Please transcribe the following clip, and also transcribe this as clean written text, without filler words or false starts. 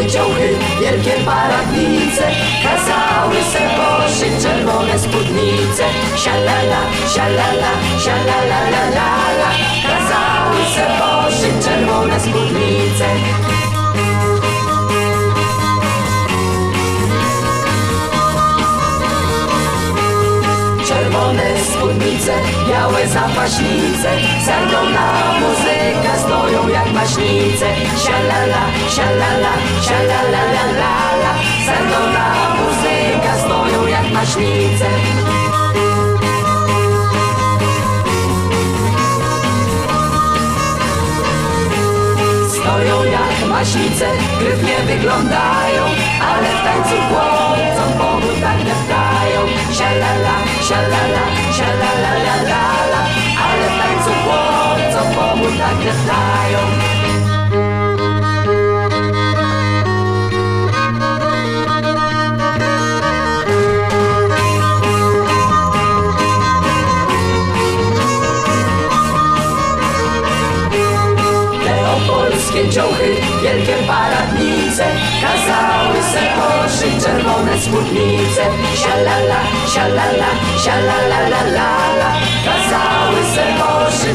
ciąchy, wielkie paradnice kazały se poszyć czerwone spódnice. Sialala, sialala, sialala, la, la, la. Kazały se poszyć czerwone spódnice. Czerwone spódnice, białe zapaśnice, sardona muzyka, stoją jak maśnice. Sialala, sialala, sialala, la, la, la. Sardona muzyka, stoją jak maśnice. Stoją jak maśnice, gryfnie wyglądają, ale w tańcu chłopcom powód tak deptają. Sialala, sialala, sialala, la, la, la. Ale w tańcu chłopcom powód tak deptają. Polskie ciąchy, wielkie paradnice kazały se poszyć czerwone spódnice. Sialala, sialala, sialala, la, la, la. Kazały se poszyć